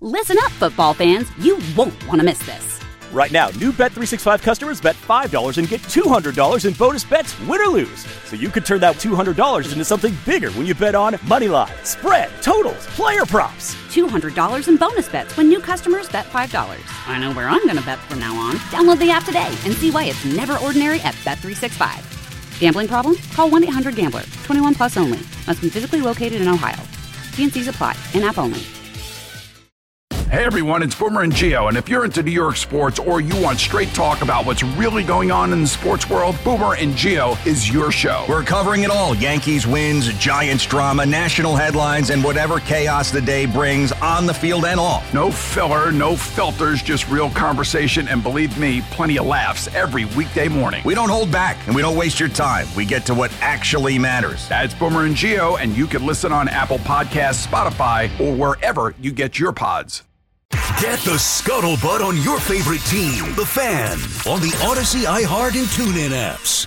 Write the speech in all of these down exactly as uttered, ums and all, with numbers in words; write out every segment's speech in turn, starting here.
Listen up, football fans. You won't want to miss this. Right now, new Bet three sixty-five customers bet five dollars and get two hundred dollars in bonus bets, win or lose. So you could turn that two hundred dollars into something bigger when you bet on money line, spread, totals, player props. two hundred dollars in bonus bets when new customers bet five dollars. I know where I'm going to bet from now on. Download the app today and see why it's never ordinary at Bet three sixty-five. Gambling problem? Call one eight hundred gambler. twenty-one plus only. Must be physically located in Ohio. T and C's apply. In-app only. Hey everyone, it's Boomer and Gio, and if you're into New York sports or you want straight talk about what's really going on in the sports world, Boomer and Gio is your show. We're covering it all. Yankees wins, Giants drama, national headlines, and whatever chaos the day brings on the field and off. No filler, no filters, just real conversation, and believe me, plenty of laughs every weekday morning. We don't hold back, and we don't waste your time. We get to what actually matters. That's Boomer and Gio, and you can listen on Apple Podcasts, Spotify, or wherever you get your pods. Get the scuttlebutt on your favorite team, The Fan, on the Odyssey, iHeart, and TuneIn apps.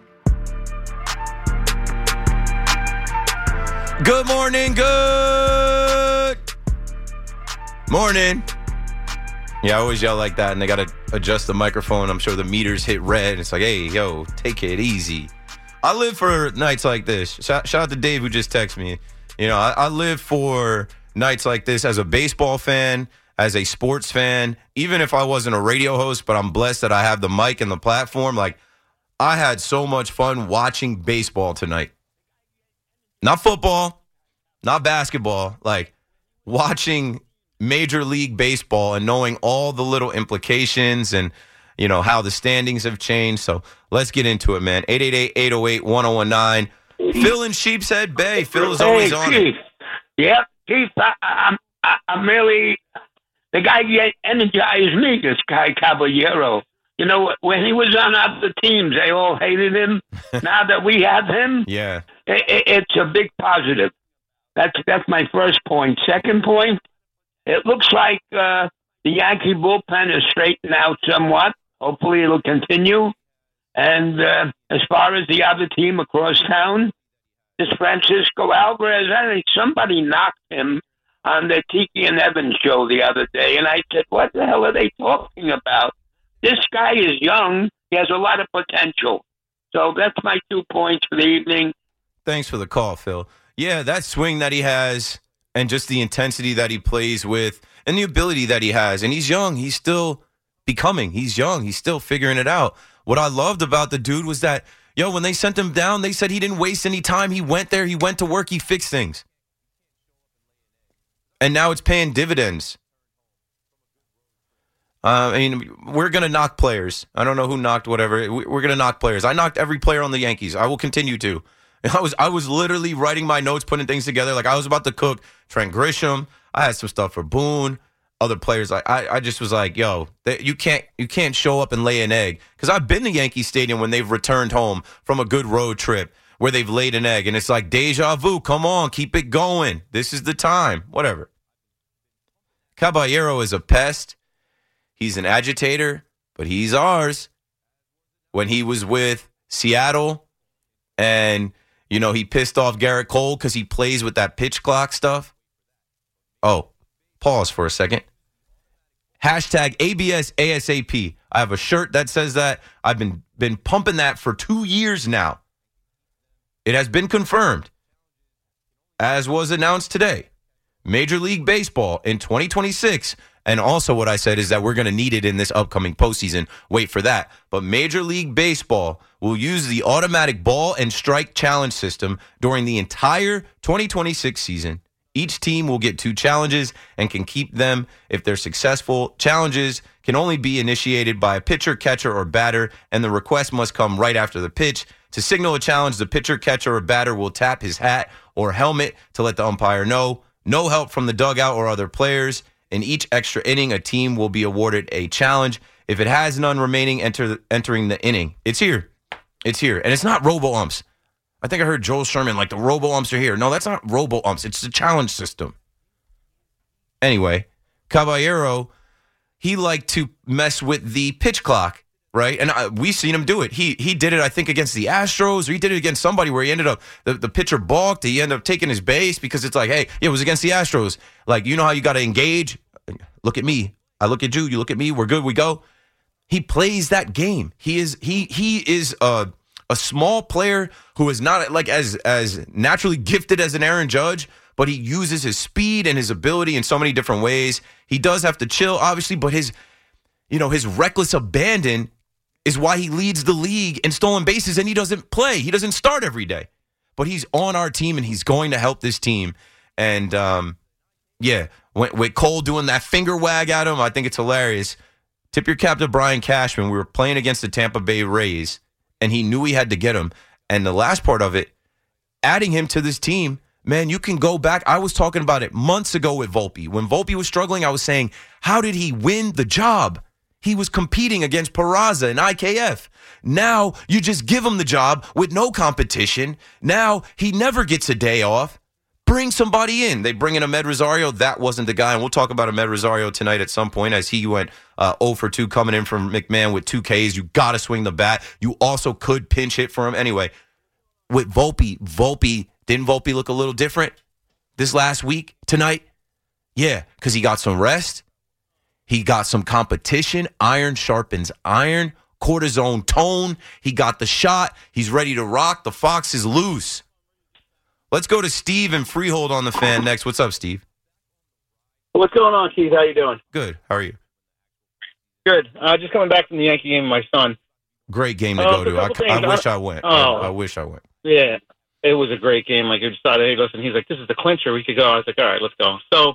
Good morning, good morning. Yeah, I always yell like that, and they got to adjust the microphone. I'm sure the meters hit red. It's like, hey, yo, take it easy. I live for nights like this. Shout, shout out to Dave who just texted me. You know, I, I live for nights like this as a baseball fan, as a sports fan, even if I wasn't a radio host, but I'm blessed that I have the mic and the platform. Like, I had so much fun watching baseball tonight. Not football, not basketball, like watching Major League Baseball and knowing all the little implications and, you know, how the standings have changed. So let's get into it, man. eight eight eight, eight oh eight, one oh one nine. Phil in Sheepshead Bay. Phil is always hey, on Keith. it. Yep, Keith, I, I'm, I, I'm really... The guy get energized me, this guy Caballero. You know, when he was on other teams, they all hated him. Now that we have him, yeah, it, it, it's a big positive. That's that's my first point. Second point, it looks like uh, the Yankee bullpen is straightened out somewhat. Hopefully it'll continue. And uh, as far as the other team across town, this Francisco Alvarez, I think somebody knocked him on the Tiki and Evans show the other day, and I said, what the hell are they talking about? This guy is young. He has a lot of potential. So that's my two points for the evening. Thanks for the call, Phil. Yeah, that swing that he has and just the intensity that he plays with and the ability that he has. And he's young. He's still becoming. He's young. He's still figuring it out. What I loved about the dude was that, yo, when they sent him down, they said he didn't waste any time. He went there. He went to work. He fixed things. And now it's paying dividends. Uh, I mean, we're going to knock players. I don't know who knocked whatever. We're going to knock players. I knocked every player on the Yankees. I will continue to. I was I was literally writing my notes, putting things together. Like I was about to cook Trent Grisham. I had some stuff for Boone. Other players. Like I, I just was like, yo, they, you can't you can't show up and lay an egg. Because I've been to Yankee Stadium when they've returned home from a good road trip, where they've laid an egg, and it's like deja vu. Come on, keep it going. This is the time. Whatever. Caballero is a pest. He's an agitator, but he's ours. When he was with Seattle and, you know, he pissed off Garrett Cole because he plays with that pitch clock stuff. Oh, pause for a second. Hashtag A B S A S A P. I have a shirt that says that. I've been, been pumping that for two years now. It has been confirmed, as was announced today. Major League Baseball in twenty twenty-six. And also what I said is that we're going to need it in this upcoming postseason. Wait for that. But Major League Baseball will use the automatic ball and strike challenge system during the entire twenty twenty-six season. Each team will get two challenges and can keep them if they're successful. Challenges can only be initiated by a pitcher, catcher, or batter, and the request must come right after the pitch. To signal a challenge, the pitcher, catcher, or batter will tap his hat or helmet to let the umpire know. No help from the dugout or other players. In each extra inning, a team will be awarded a challenge. If it has none remaining, enter entering the inning. It's here. It's here. And it's not robo-umps. I think I heard Joel Sherman, like the robo-umps are here. No, that's not robo-umps. It's the challenge system. Anyway, Caballero, he liked to mess with the pitch clock, right? And I, we've seen him do it. He he did it, I think, against the Astros, or he did it against somebody where he ended up, the, the pitcher balked. He ended up taking his base because it's like, hey, it was against the Astros. Like, you know how you got to engage look at me. I look at you. You look at me. We're good. We go. He plays that game. He is he he is a a small player who is not like as as naturally gifted as an Aaron Judge, but he uses his speed and his ability in so many different ways. He does have to chill, obviously, but his you know his reckless abandon is why he leads the league in stolen bases, and he doesn't play. He doesn't start every day, but he's on our team and he's going to help this team. And um, yeah, with, with Cole doing that finger wag at him, I think it's hilarious. Tip your cap to Brian Cashman. We were playing against the Tampa Bay Rays, and he knew he had to get him. And the last part of it, adding him to this team, man, you can go back. I was talking about it months ago with Volpe. When Volpe was struggling, I was saying, how did he win the job? He was competing against Peraza and I K F. Now you just give him the job with no competition. Now he never gets a day off. Bring somebody in. They bring in Ahmed Rosario. That wasn't the guy. And we'll talk about Ahmed Rosario tonight at some point as he went uh, oh for two coming in from McMahon with two Ks. You got to swing the bat. You also could pinch hit for him. Anyway, with Volpe, Volpe, didn't Volpe look a little different this last week, tonight? Yeah, because he got some rest. He got some competition. Iron sharpens iron. Cortisone tone. He got the shot. He's ready to rock. The Fox is loose. Let's go to Steve and Freehold on the Fan next. What's up, Steve? What's going on, Keith? How you doing? Good. How are you? Good. Uh, just coming back from the Yankee game with my son. Great game to uh, go to. I, I wish I went. Oh, I, I wish I went. Yeah, it was a great game. Like, I decided, hey, listen, he's like, this is the clincher. We could go. I was like, all right, let's go. So,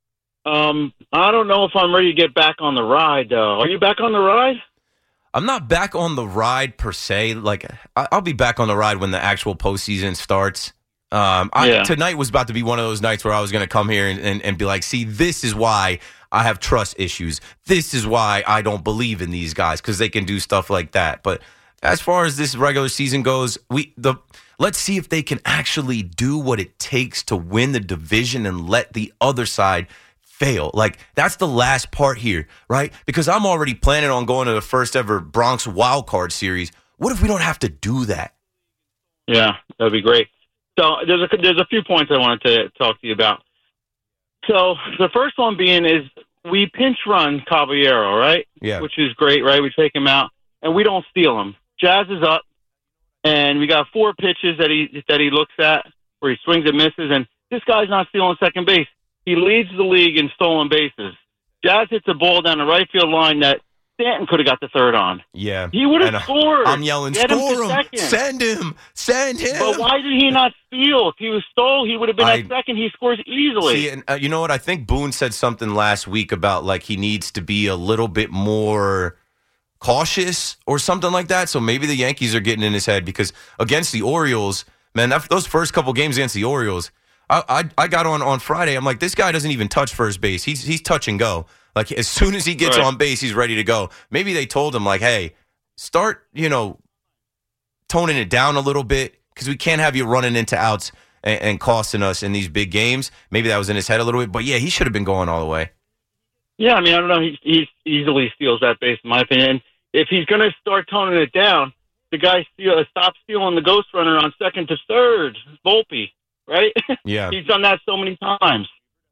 um, I don't know if I'm ready to get back on the ride, though. Are you back on the ride? I'm not back on the ride, per se. Like, I'll be back on the ride when the actual postseason starts. Um, I, yeah. Tonight was about to be one of those nights where I was going to come here and, and, and be like, see, this is why I have trust issues. This is why I don't believe in these guys, because they can do stuff like that. But as far as this regular season goes, we the let's see if they can actually do what it takes to win the division and let the other side fail. Like, that's the last part here, right? Because I'm already planning on going to the first ever Bronx Wild Card Series. What if we don't have to do that? Yeah, that'd be great. So there's a, there's a few points I wanted to talk to you about. So the first one being is we pinch run Caballero, right? Yeah. Which is great, right? We take him out, and we don't steal him. Jazz is up, and we got four pitches that he that he looks at where he swings and misses, and this guy's not stealing second base. He leads the league in stolen bases. Jazz hits a ball down the right field line that Stanton could have got the third on. Yeah. He would have scored. I'm yelling, Get score him, him, send him, send him. But why did he not steal? If he was stole, he would have been I, at second. He scores easily. See, and uh, you know what? I think Boone said something last week about, like, he needs to be a little bit more cautious or something like that. So maybe the Yankees are getting in his head, because against the Orioles, man, that, those first couple games against the Orioles, I, I I got on on Friday. I'm like, this guy doesn't even touch first base. He's he's touch and go. Like, as soon as he gets right. on base, he's ready to go. Maybe they told him, like, hey, start, you know, toning it down a little bit, because we can't have you running into outs and, and costing us in these big games. Maybe that was in his head a little bit. But, yeah, he should have been going all the way. Yeah, I mean, I don't know. He, he easily steals that base, in my opinion. If he's going to start toning it down, the guy steal, stop stealing the ghost runner on second to third, Volpe, right? Yeah. He's done that so many times.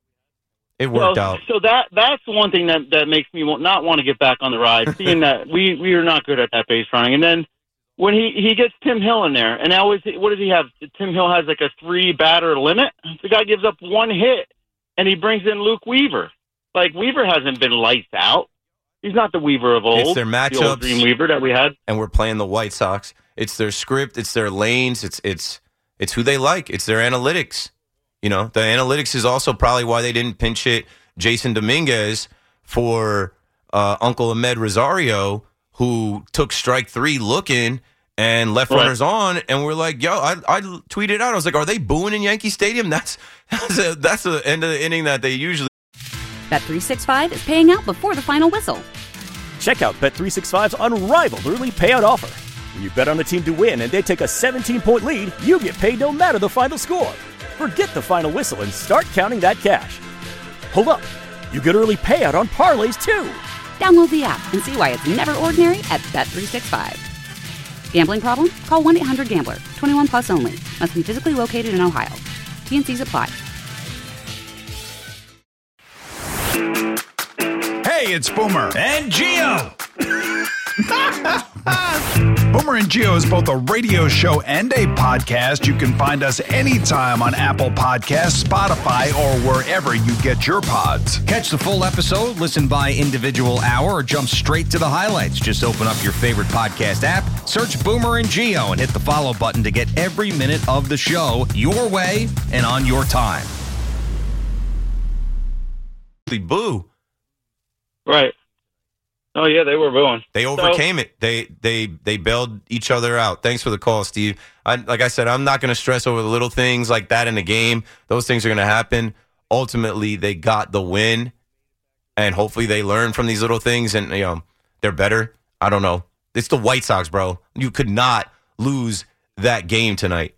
It worked so, out. So that that's the one thing that, that makes me not want to get back on the ride, seeing that we, we are not good at that base running. And then when he, he gets Tim Hill in there, and now is what does he have? Tim Hill has like a three-batter limit. The guy gives up one hit, and he brings in Luke Weaver. Like, Weaver hasn't been lights out. He's not the Weaver of old. It's their matchups. The old Dream Weaver that we had. And we're playing the White Sox. It's their script. It's their lanes. It's it's it's who they like. It's their analytics. You know, the analytics is also probably why they didn't pinch hit Jason Dominguez for uh, Uncle Ahmed Rosario, who took strike three looking and left right. runners on. And we're like, yo, I, I tweeted out. I was like, are they booing in Yankee Stadium? That's that's, a, that's the end of the inning that they usually. Bet three sixty-five is paying out before the final whistle. Check out Bet three sixty-five's unrivaled early payout offer. When you bet on a team to win and they take a seventeen-point lead, you get paid no matter the final score. Forget the final whistle and start counting that cash. Hold up. You get early payout on parlays, too. Download the app and see why it's never ordinary at Bet three sixty-five. Gambling problem? Call one eight hundred gambler. twenty-one plus only. Must be physically located in Ohio. T and C's apply. Hey, it's Boomer. And Gio. Boomer and Gio is both a radio show and a podcast. You can find us anytime on Apple Podcasts, Spotify, or wherever you get your pods. Catch the full episode, listen by individual hour, or jump straight to the highlights. Just open up your favorite podcast app, search Boomer and Gio, and hit the follow button to get every minute of the show your way and on your time. Boo. Right. Oh, yeah, they were booing. They overcame so, it. They they they bailed each other out. Thanks for the call, Steve. I, like I said, I'm not going to stress over the little things like that in the game. Those things are going to happen. Ultimately, they got the win, and hopefully they learn from these little things, and you know they're better. I don't know. It's the White Sox, bro. You could not lose that game tonight.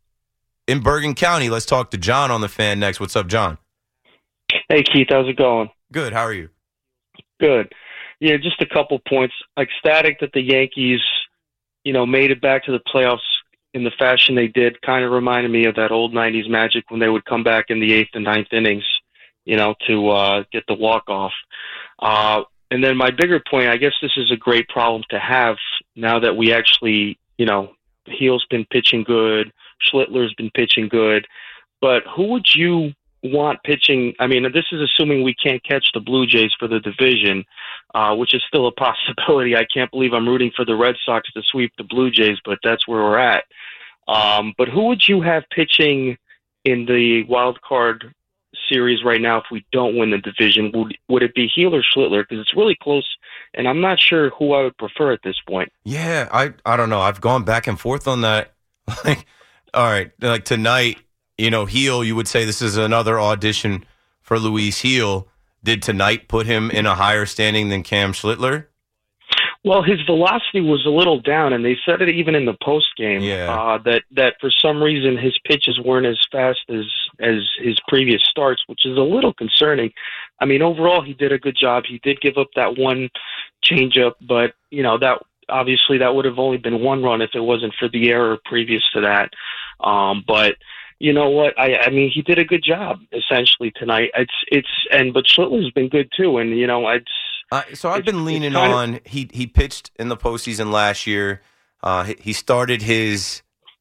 In Bergen County, let's talk to John on the Fan next. What's up, John? Hey, Keith. How's it going? Good. How are you? Good. Yeah, just a couple points. Ecstatic that the Yankees, you know, made it back to the playoffs in the fashion they did. Kind of reminded me of that old nineties Magic when they would come back in the eighth and ninth innings, you know, to uh, get the walk-off. Uh, and then my bigger point, I guess this is a great problem to have now that we actually, you know, Heal's been pitching good, Schlittler's been pitching good. But who would you want pitching? I mean, this is assuming we can't catch the Blue Jays for the division, uh, which is still a possibility. I can't believe I'm rooting for the Red Sox to sweep the Blue Jays, but that's where we're at. Um, but who would you have pitching in the wild card series right now if we don't win the division? Would, would it be Heel or Schlittler? Because it's really close, and I'm not sure who I would prefer at this point. Yeah, I I don't know. I've gone back and forth on that. Like, all right, like tonight, you know, Heel, you would say this is another audition for Luis Heel. Did tonight put him in a higher standing than Cam Schlittler? Well, his velocity was a little down, and they said it even in the post game. Yeah. Uh, that that for some reason his pitches weren't as fast as as his previous starts, which is a little concerning. I mean, overall he did a good job. He did give up that one changeup, but you know that obviously that would have only been one run if it wasn't for the error previous to that. Um, but you know what? I, I mean, he did a good job essentially tonight. It's it's and but Schlittler's been good too, and you know, it's. Uh, so I've it's, been leaning kind of, on. He he pitched in the postseason last year. Uh, he, he started his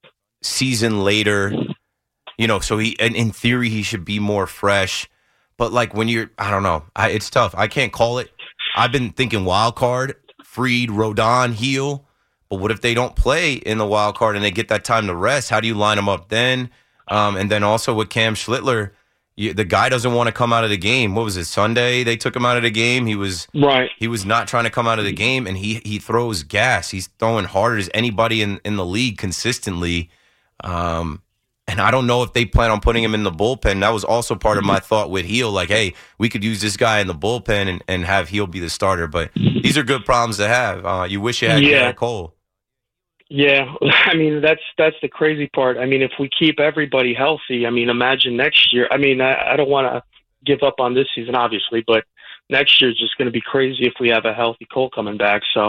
season later. You know, so he and in theory he should be more fresh. But like when you're, I don't know, I, it's tough. I can't call it. I've been thinking wild card, Fried, Rodon, Heel. But what if they don't play in the wild card and they get that time to rest? How do you line them up then? Um, and then also with Cam Schlittler, you, the guy doesn't want to come out of the game. What was it, Sunday? They took him out of the game. He was right. He was not trying to come out of the game, and he he throws gas. He's throwing harder as anybody in, in the league consistently. Um, and I don't know if they plan on putting him in the bullpen. That was also part of my thought with Heel. Like, hey, we could use this guy in the bullpen and, and have Heel be the starter. But these are good problems to have. Uh, you wish you had yeah. Garrett Cole. Yeah, I mean, that's that's the crazy part. I mean, if we keep everybody healthy, I mean, imagine next year. I mean, I, I don't want to give up on this season, obviously, but next year is just going to be crazy if we have a healthy Cole coming back. So,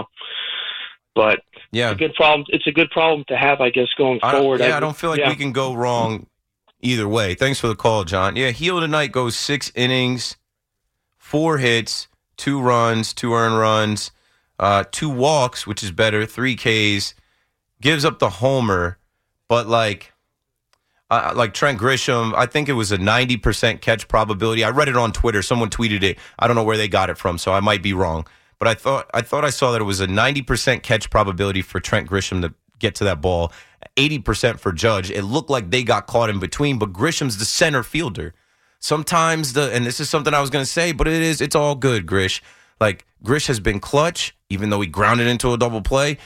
but yeah, it's a good problem. It's a good problem to have, I guess, going I forward. Yeah, I, I don't feel like yeah. we can go wrong either way. Thanks for the call, John. Yeah, Heel tonight goes six innings, four hits, two runs, two earned runs, uh, two walks, which is better, three Ks. Gives up the homer, but like uh, like Trent Grisham, I think it was a ninety percent catch probability. I read it on Twitter. Someone tweeted it. I don't know where they got it from, so I might be wrong. But I thought I thought I saw that it was a ninety percent catch probability for Trent Grisham to get to that ball, eighty percent for Judge. It looked like they got caught in between, but Grisham's the center fielder. Sometimes the and this is something I was going to say, but it is it's all good, Grish. Like Grish has been clutch, even though he grounded into a double play.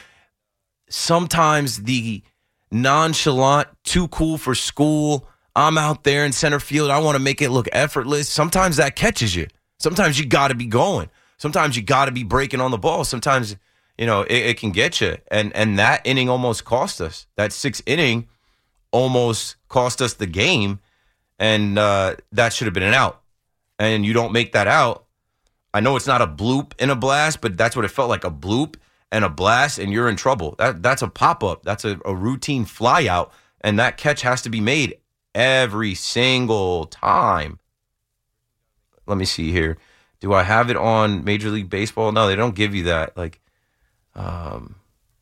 Sometimes the nonchalant, too cool for school, I'm out there in center field, I want to make it look effortless. Sometimes that catches you. Sometimes you got to be going. Sometimes you got to be breaking on the ball. Sometimes, you know, it, it can get you. And and that inning almost cost us. That sixth inning almost cost us the game, and uh, that should have been an out. And you don't make that out. I know it's not a bloop in a blast, but that's what it felt like, a bloop and a blast, and you're in trouble. That That's a pop-up. That's a, a routine fly-out, and that catch has to be made every single time. Let me see here. Do I have it on Major League Baseball? No, they don't give you that. Like, um,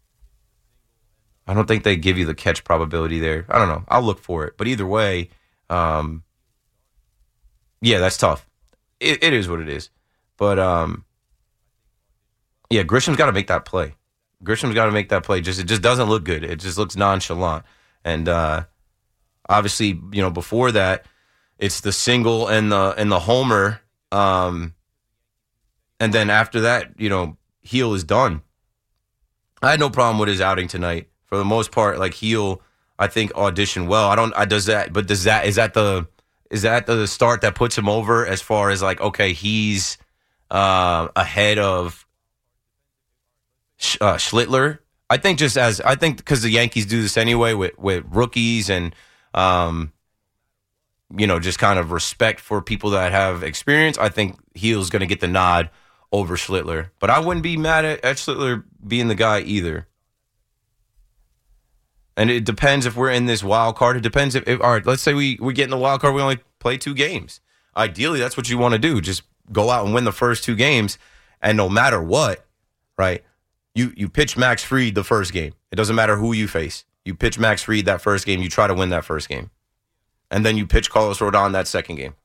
I don't think they give you the catch probability there. I don't know. I'll look for it. But either way, um, yeah, that's tough. It, it is what it is. But, um, yeah, Grisham's got to make that play. Grisham's got to make that play. Just It just doesn't look good. It just looks nonchalant. And uh, obviously, you know, before that, it's the single and the and the homer. Um, and then after that, you know, Heel is done. I had no problem with his outing tonight. For the most part, like Heel, I think auditioned well. I don't. I does that, but does that is that the is that the start that puts him over as far as like okay, he's uh, ahead of uh, Schlittler. I think just as I think because the Yankees do this anyway with with rookies and um, you know just kind of respect for people that have experience. I think Heel's going to get the nod over Schlittler, but I wouldn't be mad at, at Schlittler being the guy either. And it depends if we're in this wild card. It depends if, if all right, let's say we, we get in the wild card, we only play two games. Ideally, that's what you want to do. Just go out and win the first two games. And no matter what, right, you, you pitch Max Fried the first game. It doesn't matter who you face. You pitch Max Fried that first game, you try to win that first game. And then you pitch Carlos Rodon that second game.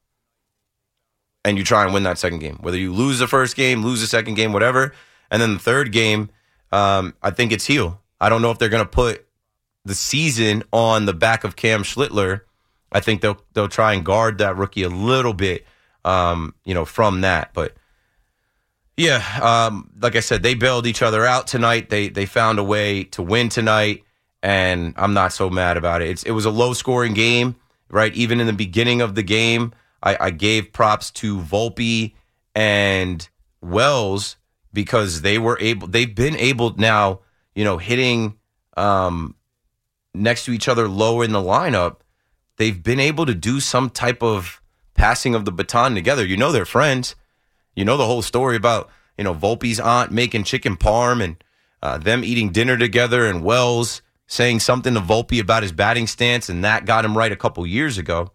And you try and win that second game. Whether you lose the first game, lose the second game, whatever. And then the third game, um, I think it's Heel. I don't know if they're going to put the season on the back of Cam Schlittler. I think they'll they'll try and guard that rookie a little bit, um, you know, from that. But yeah, um, like I said, they bailed each other out tonight. They they found a way to win tonight, and I'm not so mad about it. It's it was a low scoring game, right? Even in the beginning of the game, I, I gave props to Volpe and Wells because they were able. They've been able now, you know, hitting. Um, next to each other low in the lineup, they've been able to do some type of passing of the baton together. You know they're friends. You know the whole story about, you know, Volpe's aunt making chicken parm and uh, them eating dinner together and Wells saying something to Volpe about his batting stance, and that got him right a couple years ago.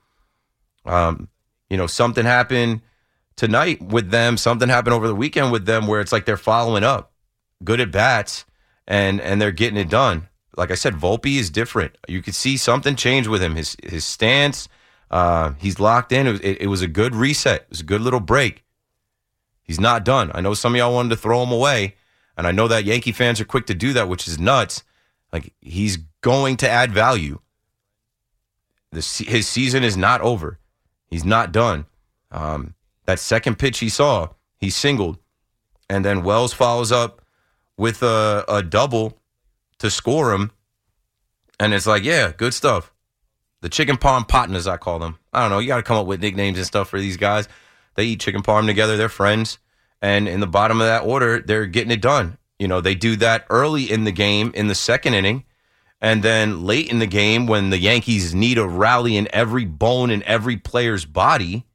Um, you know, something happened tonight with them. Something happened over the weekend with them where it's like they're following up. Good at bats, and and they're getting it done. Like I said, Volpe is different. You could see something change with him. His his stance, uh, he's locked in. It was, it, it was a good reset. It was a good little break. He's not done. I know some of y'all wanted to throw him away, and I know that Yankee fans are quick to do that, which is nuts. Like, he's going to add value. The, his season is not over. He's not done. Um, that second pitch he saw, he singled, and then Wells follows up with a, a double to score him, and it's like, yeah, good stuff. The chicken parm partners, I call them. I don't know. You got to come up with nicknames and stuff for these guys. They eat chicken parm together. They're friends, and in the bottom of that order, they're getting it done. You know, they do that early in the game in the second inning, and then late in the game when the Yankees need a rally in every bone in every player's body,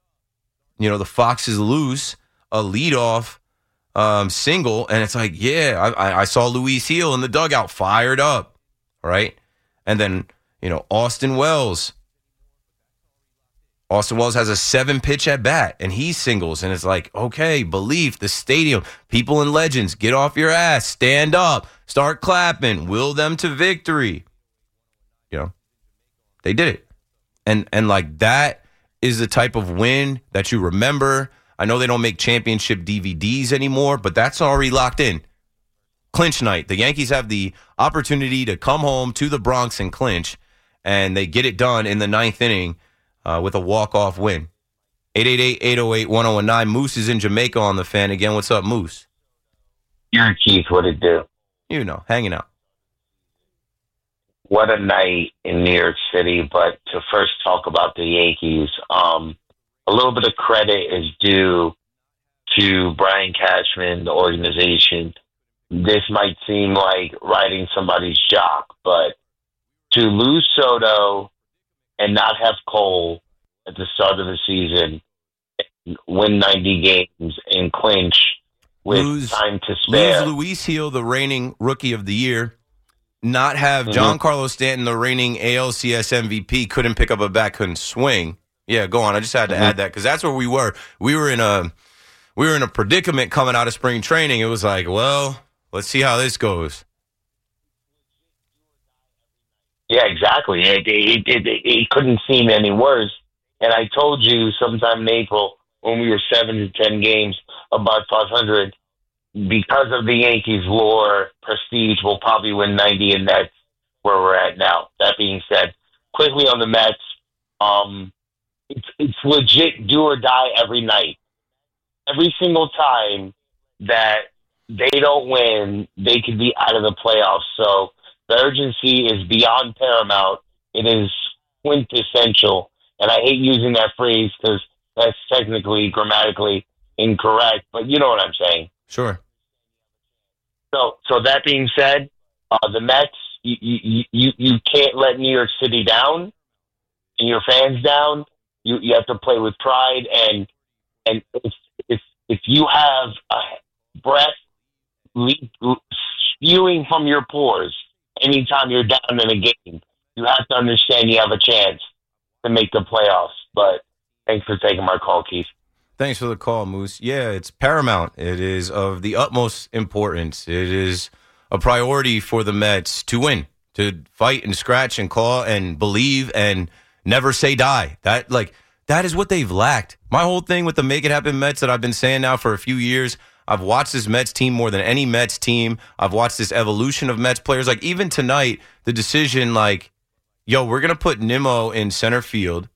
you know, the Foxes lose a leadoff Um, single, and it's like, yeah, I, I saw Luis Heel in the dugout fired up, right? And then, you know, Austin Wells. Austin Wells has a seven-pitch at bat, and he singles, and it's like, okay, belief, the stadium, people and legends, get off your ass, stand up, start clapping, will them to victory. You know, they did it. And, and like, that is the type of win that you remember. I know they don't make championship D V Ds anymore, but that's already locked in. Clinch night. The Yankees have the opportunity to come home to the Bronx and clinch, and they get it done in the ninth inning uh, with a walk-off win. eight eight eight, eight oh eight, one oh one nine. Moose is in Jamaica on the Fan again. What's up, Moose? Your Keith, what it do? You know, hanging out. What a night in New York City. But to first talk about the Yankees, um, a little bit of credit is due to Brian Cashman, the organization. This might seem like riding somebody's jock, but to lose Soto and not have Cole at the start of the season, win ninety games and clinch with lose, time to spare. Lose Luis Heel, the reigning Rookie of the Year. Not have mm-hmm. Giancarlo Stanton, the reigning A L C S M V P, couldn't pick up a bat, couldn't swing. Yeah, go on. I just had to mm-hmm. add that because that's where we were. We were in a we were in a predicament coming out of spring training. It was like, well, let's see how this goes. Yeah, exactly. It, it, it, it, it couldn't seem any worse. And I told you sometime in April when we were seven to ten games above five hundred, because of the Yankees' lore, prestige, we'll probably win ninety, and that's where we're at now. That being said, quickly on the Mets, um, it's, it's legit do or die every night. Every single time that they don't win, they could be out of the playoffs. So the urgency is beyond paramount. It is quintessential. And I hate using that phrase because that's technically, grammatically incorrect, but you know what I'm saying. Sure. So, so that being said, uh, the Mets, you, you, you, you can't let New York City down and your fans down. You, you have to play with pride, and and if if, if you have a breath le- spewing from your pores anytime you're down in a game, you have to understand you have a chance to make the playoffs. But thanks for taking my call, Keith. Thanks for the call, Moose. Yeah, it's paramount. It is of the utmost importance. It is a priority for the Mets to win, to fight and scratch and claw and believe and never say die. That like that is what they've lacked. My whole thing with the Make It Happen Mets that I've been saying now for a few years, I've watched this Mets team more than any Mets team. I've watched this evolution of Mets players. Like even tonight, the decision like, yo, we're going to put Nimmo in center field,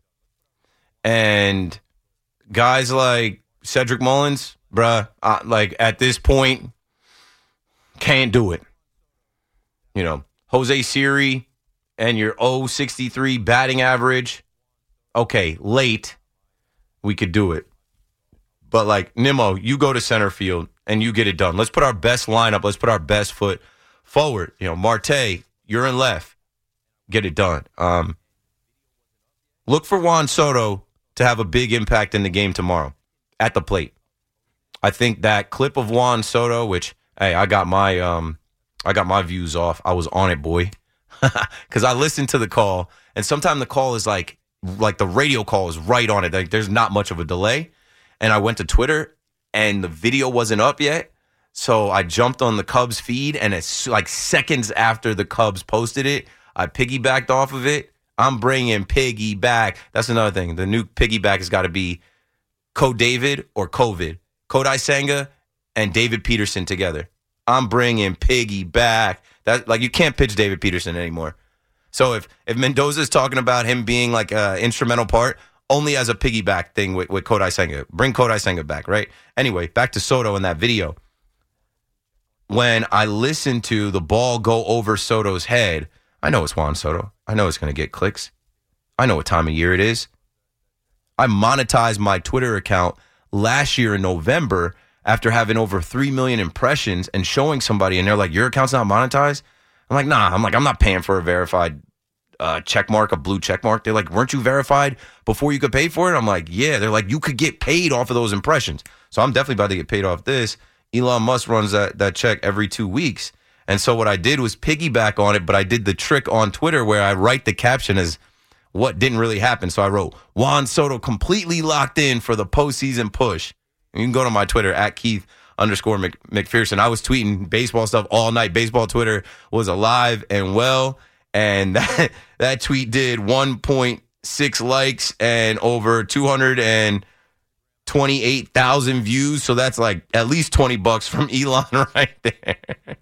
and guys like Cedric Mullins, bruh, uh, like at this point, can't do it. You know, Jose Siri and your oh sixty-three batting average, okay, late, we could do it. But like, Nimmo, you go to center field and you get it done. Let's put our best lineup. Let's put our best foot forward. You know, Marte, you're in left. Get it done. Um, look for Juan Soto to have a big impact in the game tomorrow at the plate. I think that clip of Juan Soto, which, hey, I got my um, I got my views off. I was on it, boy, because I listened to the call, and sometimes the call is like, like the radio call is right on it. Like there's not much of a delay. And I went to Twitter, and the video wasn't up yet, so I jumped on the Cubs feed, and it's like seconds after the Cubs posted it, I piggybacked off of it. I'm bringing Piggy back. That's another thing. The new piggyback has got to be Co David or COVID. Kodai Senga and David Peterson together. I'm bringing Piggy back. That like you can't pitch David Peterson anymore. So if if Mendoza's talking about him being like an instrumental part, only as a piggyback thing with, with Kodai Senga. Bring Kodai Senga back, right? Anyway, back to Soto in that video. When I listened to the ball go over Soto's head, I know it's Juan Soto. I know it's going to get clicks. I know what time of year it is. I monetized my Twitter account last year in November after having over three million impressions and showing somebody, and they're like, your account's not monetized? I'm like, nah. I'm like, I'm not paying for a verified uh, check mark, a blue check mark. They're like, weren't you verified before you could pay for it? I'm like, yeah. They're like, you could get paid off of those impressions. So I'm definitely about to get paid off this. Elon Musk runs that, that check every two weeks. And so what I did was piggyback on it, but I did the trick on Twitter where I write the caption as what didn't really happen. So I wrote, Juan Soto completely locked in for the postseason push. And you can go to my Twitter, at Keith underscore Mc, McPherson. I was tweeting baseball stuff all night. Baseball Twitter was alive and well. And that, that tweet did one point six likes and over two hundred twenty-eight thousand views. So that's like at least twenty bucks from Elon right there.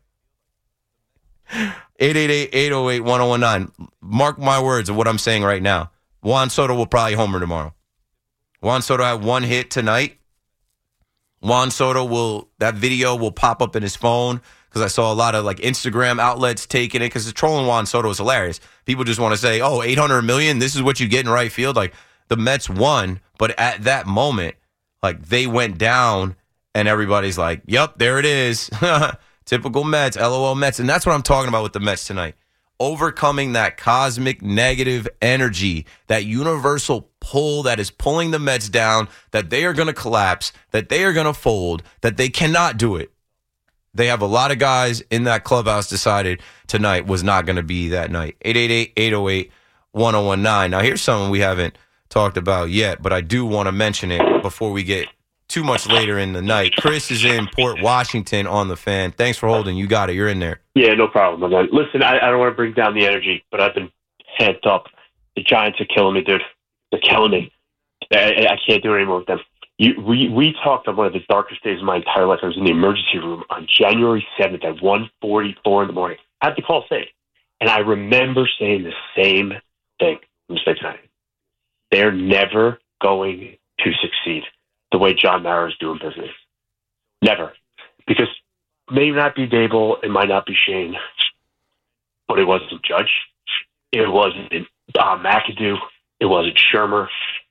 eight eight eight, eight oh eight, one oh one nine. Mark my words of what I'm saying right now. Juan Soto will probably homer tomorrow. Juan Soto had one hit tonight. Juan Soto will, that video will pop up in his phone because I saw a lot of like Instagram outlets taking it because the trolling Juan Soto is hilarious. People just want to say, oh, eight hundred million, this is what you get in right field. Like the Mets won, but at that moment, like they went down and everybody's like, yep, there it is. Typical Mets, LOL Mets. And that's what I'm talking about with the Mets tonight. Overcoming that cosmic negative energy, that universal pull that is pulling the Mets down, that they are going to collapse, that they are going to fold, that they cannot do it. They have a lot of guys in that clubhouse decided tonight was not going to be that night. eight eight eight, eight oh eight, one oh one nine. Now, here's something we haven't talked about yet, but I do want to mention it before we get too much later in the night. Chris is in Port Washington on the Fan. Thanks for holding. You got it. You're in there. Yeah, no problem, man. Listen, I, I don't want to bring down the energy, but I've been heads up. The Giants are killing me, dude. They're killing me. I, I can't do it anymore with them. You, we we talked on one of the darkest days of my entire life. I was in the emergency room on January seventh at one forty-four in the morning. I had to call sick. And I remember saying the same thing from the same time. They're never going to succeed the way John Mara is doing business. Never. Because it may not be Dable, it might not be Shane, but it wasn't Judge. It wasn't uh, McAdoo. It wasn't Shermer.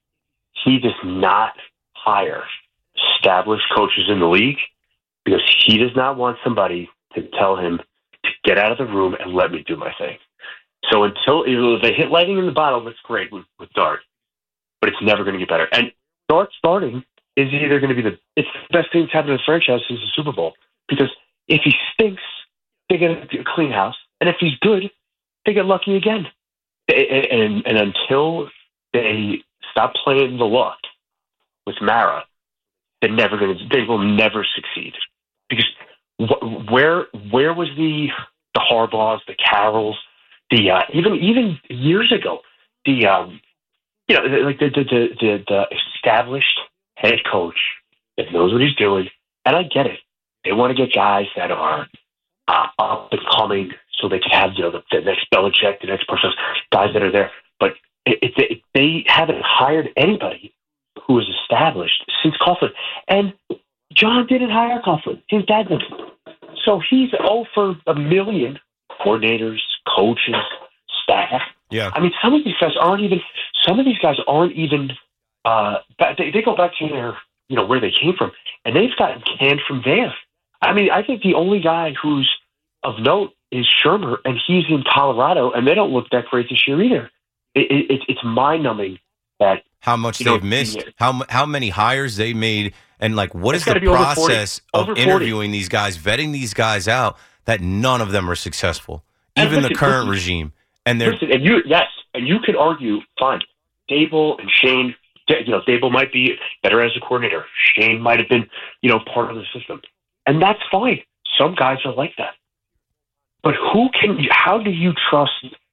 He does not hire established coaches in the league because he does not want somebody to tell him to get out of the room and let me do my thing. So until if they hit lightning in the bottle, that's great with, with Dart, but it's never going to get better. And Dart starting is either going to be the it's the best thing that's happened to the franchise since the Super Bowl, because if he stinks, they get a clean house, and if he's good, they get lucky again. And, and, and until they stop playing the luck with Mara, they're never going to. They will never succeed, because wh- where where was the the Harbaughs, the Carrolls, the uh, even even years ago, the um, you know like the the, the the the established head coach that knows what he's doing, and I get it. They want to get guys that are uh, up and coming, so they can have you know the, the next Belichick, the next person, guys that are there. But it, it, it, they haven't hired anybody who is established since Coughlin. And John didn't hire Coughlin. His dad did. So he's oh for a million coordinators, coaches, staff. Yeah. I mean, some of these guys aren't even. Some of these guys aren't even. Uh, they, they go back to their, you know, where they came from, and they've gotten canned from there. I mean, I think the only guy who's of note is Shermer, and he's in Colorado, and they don't look that great this year either. It, it, it's mind-numbing that how much they've know, missed, how how many hires they made, and like what it's is the process of interviewing these guys, vetting these guys out, that none of them are successful, even listen, the current listen, regime. And they're listen, and you yes, and you could argue, fine, Dable and Shane. You know, Dable might be better as a coordinator. Shane might have been, you know, part of the system, and that's fine. Some guys are like that, but who can? How do you trust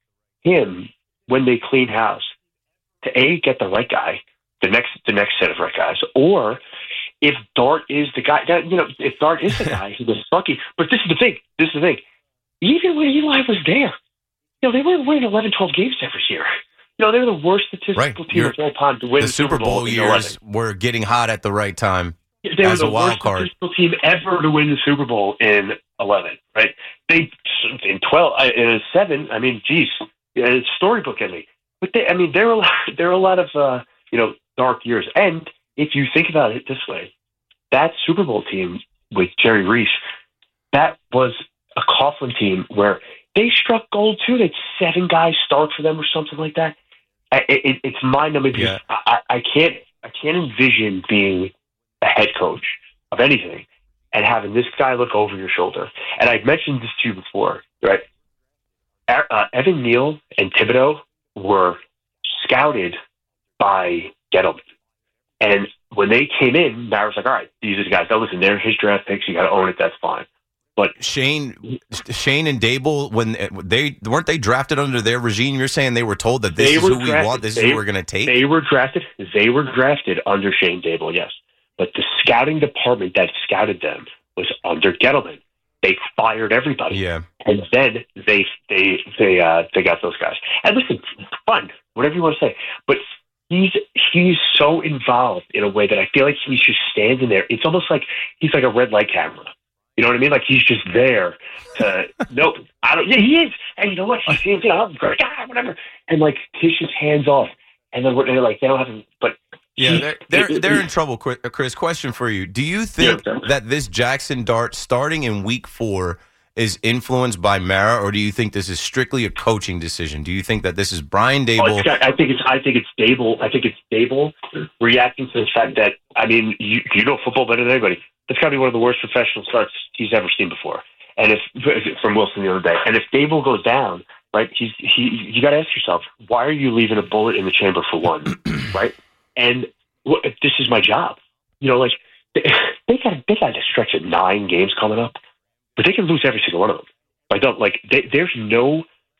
him when they clean house to A, get the right guy, the next the next set of right guys, or if Dart is the guy that you know, if Dart is the guy who was lucky. But this is the thing. This is the thing. Even when Eli was there, you know, they were winning eleven, twelve games every year. You know, they were the worst statistical right. team You're, of all time to win the the Super Bowl, Bowl years were getting hot at the right time. They as were the a wild worst card. statistical team ever to win the Super Bowl in eleven. Right? They in twelve, in seven. I mean, geez, it's storybook ending. But they, I mean, there are a lot, there are a lot of uh, you know dark years. And if you think about it this way, that Super Bowl team with Jerry Reese, that was a Coughlin team where they struck gold too. They had seven guys start for them or something like that. It, it, it's mind-numbing because yeah. I, I can't I can't envision being a head coach of anything and having this guy look over your shoulder. And I've mentioned this to you before, right? Uh, Evan Neal and Thibodeau were scouted by Gettleman. And when they came in, Matt was like, all right, these are the guys. Now, listen, they're his draft picks. You got to own it. That's fine. But Shane, Shane and Dable, when they weren't they drafted under their regime, you're saying they were told that this is who drafted, we want, this they, is who we're going to take? They were drafted. They were drafted under Shane Dable, yes. But the scouting department that scouted them was under Gettleman. They fired everybody. Yeah. And then they they they uh, they got those guys. And listen, fun, whatever you want to say. But he's he's so involved in a way that I feel like he's just standing there. It's almost like he's like a red light camera. You know what I mean? Like he's just there to no, I don't. Yeah, he is. And you know what? He's you know, great guy, whatever. And like kiss his hands off, and then they're like they don't have. To, but yeah, he, they're they're, it, they're it, in trouble. Chris, question for you: do you think yeah, that this Jackson Dart starting in Week Four is influenced by Mara, or do you think this is strictly a coaching decision? Do you think that this is Brian Dable? Oh, got, I think it's I think it's Dable. I think it's Dable reacting to the fact that I mean you you know football better than anybody. That's got to be one of the worst professional starts he's ever seen before. And if from Wilson the other day, and if Dable goes down, right, he's he. You got to ask yourself, why are you leaving a bullet in the chamber for one, right? And well, this is my job, you know. Like they, they got they got a stretch of nine games coming up, but they can lose every single one of them. I don't like. They, there's no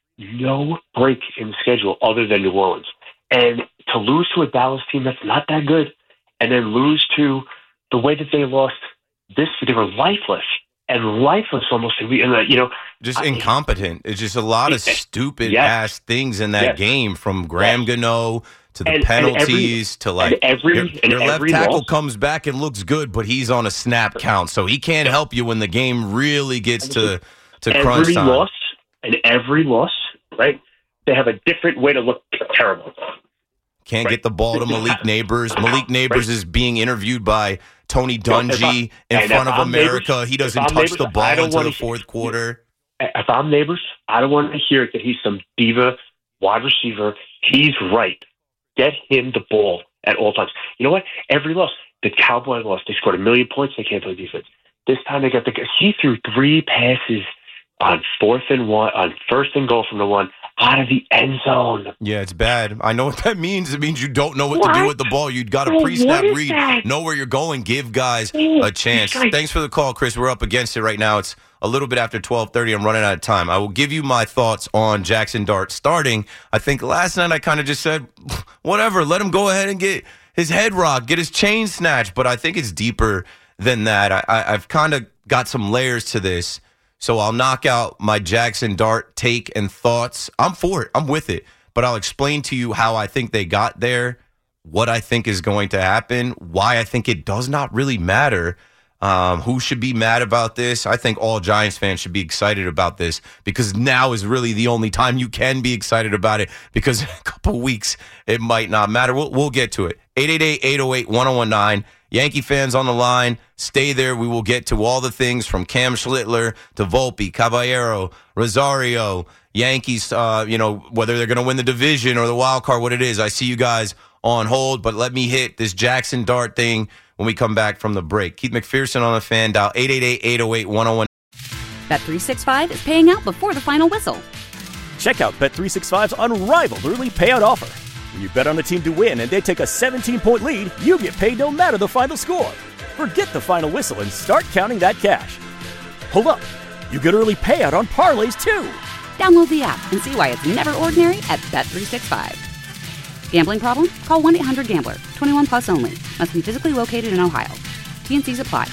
no break in the schedule other than New Orleans, and to lose to a Dallas team that's not that good, and then lose to the way that they lost this, they were lifeless and lifeless almost. And you know, just I, incompetent. It's just a lot of stupid yes, ass things in that yes, game, from Graham yes. Gano to the and, penalties and every, to like every, your, your left every tackle loss, comes back and looks good, but he's on a snap count, so he can't help you when the game really gets to to every crunch time. loss and every loss, right? They have a different way to look terrible. Can't right? get the ball to Malik Neighbors. Malik Neighbors right? is being interviewed by Tony Dungy I, in front of I'm America. Neighbors, he doesn't touch Neighbors, the ball until the fourth hear, quarter. If I'm Neighbors, I don't want to hear that he's some diva wide receiver. He's right. Get him the ball at all times. You know what? Every loss, the Cowboys lost. They scored a million points. They can't play defense. This time they got the. He threw three passes on fourth and one, on first and goal from the one, out of the end zone. Yeah, it's bad. I know what that means. It means you don't know what, what? to do with the ball. You got a pre-snap read, that? know where you're going, give guys a chance. Thanks for the call, Chris. We're up against it right now. It's a little bit after twelve thirty. I'm running out of time. I will give you my thoughts on Jackson Dart starting. I think last night I kind of just said, whatever, let him go ahead and get his head rocked, get his chain snatched. But I think it's deeper than that. I, I, I've kind of got some layers to this. So I'll knock out my Jackson Dart take and thoughts. I'm for it. I'm with it. But I'll explain to you how I think they got there, what I think is going to happen, why I think it does not really matter. Um, who should be mad about this? I think all Giants fans should be excited about this, because now is really the only time you can be excited about it, because in a couple weeks it might not matter. We'll, we'll get to it. eight eight eight, eight oh eight, one oh one nine. Yankee fans on the line, stay there. We will get to all the things from Cam Schlittler to Volpe, Caballero, Rosario, Yankees, uh, you know, whether they're going to win the division or the wild card, what it is. I see you guys on hold, but let me hit this Jackson Dart thing when we come back from the break. Keith McPherson on the Fan, dial eight eight eight, eight oh eight, one oh one. Bet three sixty-five is paying out before the final whistle. Check out Bet three sixty-five's unrivaled early payout offer. When you bet on a team to win and they take a seventeen-point lead, you get paid no matter the final score. Forget the final whistle and start counting that cash. Hold up. You get early payout on parlays, too. Download the app and see why it's never ordinary at Bet three sixty-five. Gambling problem? Call one eight hundred gambler. twenty-one plus only. Must be physically located in Ohio. T and C's apply.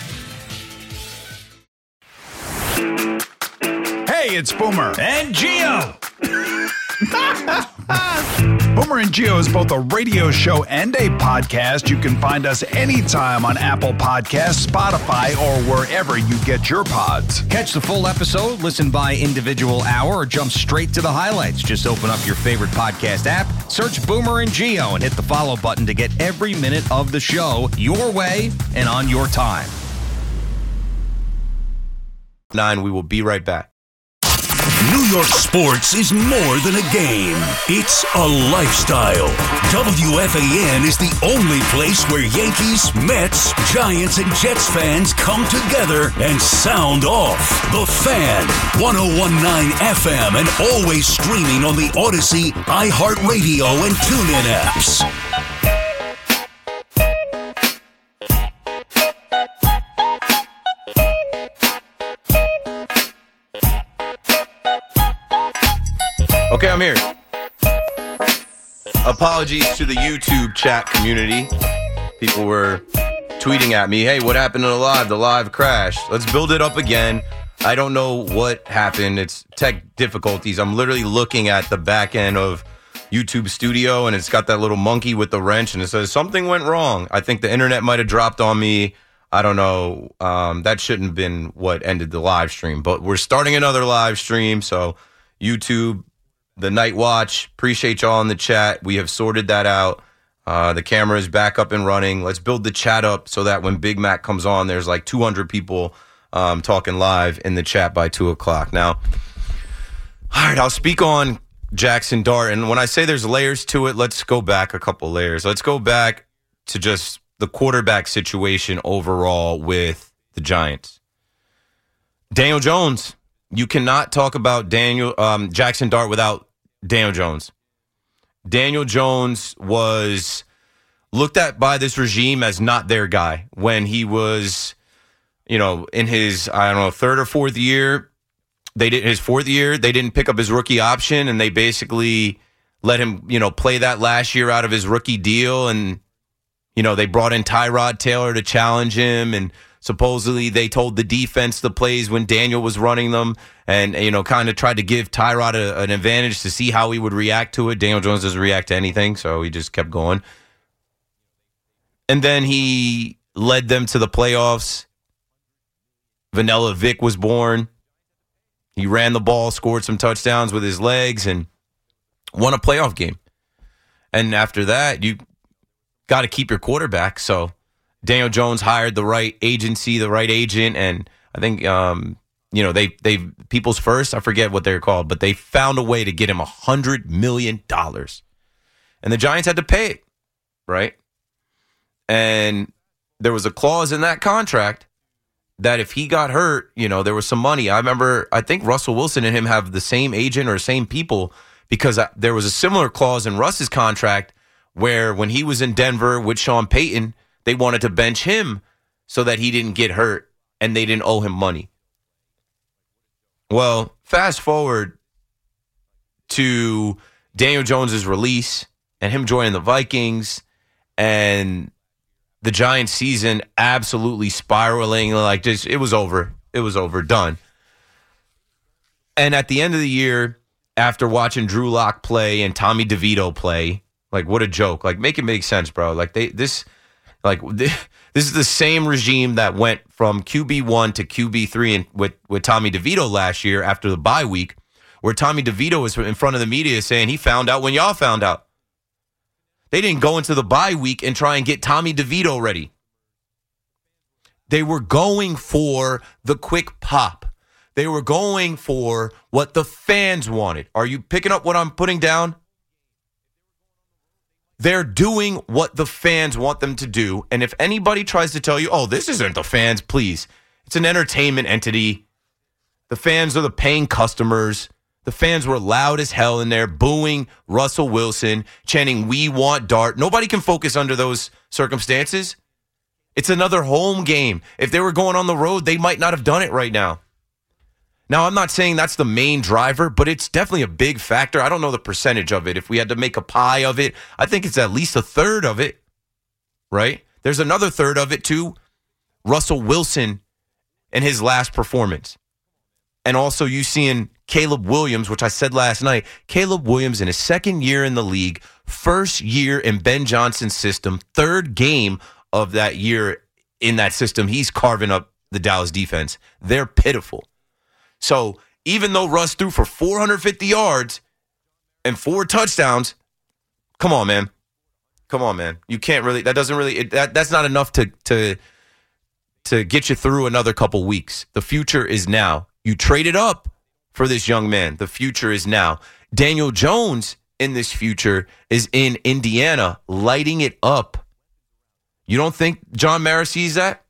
Hey, it's Boomer and Gio. Boomer and Gio is both a radio show and a podcast. You can find us anytime on Apple Podcasts, Spotify, or wherever you get your pods. Catch the full episode, listen by individual hour, or jump straight to the highlights. Just open up your favorite podcast app, search Boomer and Gio, and hit the follow button to get every minute of the show your way and on your time. Nine, we will be right back. New York sports is more than a game. It's a lifestyle. W F A N is the only place where Yankees, Mets, Giants, and Jets fans come together and sound off. The Fan, ten nineteen F M, and always streaming on the Odyssey, iHeartRadio, and TuneIn apps. Okay, I'm here. Apologies to the YouTube chat community. People were tweeting at me, hey, what happened to the live? The live crashed. Let's build it up again. I don't know what happened. It's tech difficulties. I'm literally looking at the back end of YouTube Studio, and it's got that little monkey with the wrench, and it says something went wrong. I think the internet might have dropped on me. I don't know. Um, that shouldn't have been what ended the live stream. But we're starting another live stream, so YouTube, the Night Watch, appreciate y'all in the chat. We have sorted that out. Uh, the camera is back up and running. Let's build the chat up so that when Big Mac comes on, there's like two hundred people um, talking live in the chat by two o'clock. Now, all right, I'll speak on Jackson Dart. And when I say there's layers to it, let's go back a couple layers. Let's go back to just the quarterback situation overall with the Giants. Daniel Jones. You cannot talk about Daniel um, Jackson Dart without Daniel Jones. Daniel Jones was looked at by this regime as not their guy when he was, you know, in his, I don't know, third or fourth year. They did his fourth year. They didn't pick up his rookie option, and they basically let him, you know, play that last year out of his rookie deal. And, you know, they brought in Tyrod Taylor to challenge him, and supposedly they told the defense the plays when Daniel was running them, and, you know, kind of tried to give Tyrod a, an advantage to see how he would react to it. Daniel Jones doesn't react to anything, so he just kept going. And then he led them to the playoffs. Vanilla Vic was born. He ran the ball, scored some touchdowns with his legs, and won a playoff game. And after that, you got to keep your quarterback. So Daniel Jones hired the right agency, the right agent, and I think um, you know they they People's First. I forget what they're called, but they found a way to get him a hundred million dollars, and the Giants had to pay it, right? And there was a clause in that contract that if he got hurt, you know, there was some money. I remember, I think Russell Wilson and him have the same agent or same people, because there was a similar clause in Russ's contract where when he was in Denver with Sean Payton, they wanted to bench him so that he didn't get hurt and they didn't owe him money. Well, fast forward to Daniel Jones's release and him joining the Vikings, and the Giants season absolutely spiraling, like just it was over. It was over, done. And at the end of the year, after watching Drew Lock play and Tommy DeVito play, like what a joke. Like make it make sense, bro. Like they this like this, this is the same regime that went from Q B one to Q B three and with with Tommy DeVito last year after the bye week, where Tommy DeVito was in front of the media saying he found out when y'all found out. They didn't go into the bye week and try and get Tommy DeVito ready. They were going for the quick pop. They were going for what the fans wanted. Are you picking up what I'm putting down? They're doing what the fans want them to do. And if anybody tries to tell you, oh, this isn't the fans, please. It's an entertainment entity. The fans are the paying customers. The fans were loud as hell in there, booing Russell Wilson, chanting, "We want Dart." Nobody can focus under those circumstances. It's another home game. If they were going on the road, they might not have done it right now. Now, I'm not saying that's the main driver, but it's definitely a big factor. I don't know the percentage of it. If we had to make a pie of it, I think it's at least a third of it, right? There's another third of it, too. Russell Wilson and his last performance. And also you seeing Caleb Williams, which I said last night, Caleb Williams in his second year in the league, first year in Ben Johnson's system, third game of that year in that system, he's carving up the Dallas defense. They're pitiful. So even though Russ threw for four hundred fifty yards and four touchdowns, come on, man. Come on, man. You can't really, that doesn't really, it, that that's not enough to to to get you through another couple weeks. The future is now. You traded up for this young man. The future is now. Daniel Jones in this future is in Indiana, lighting it up. You don't think John Mara sees that?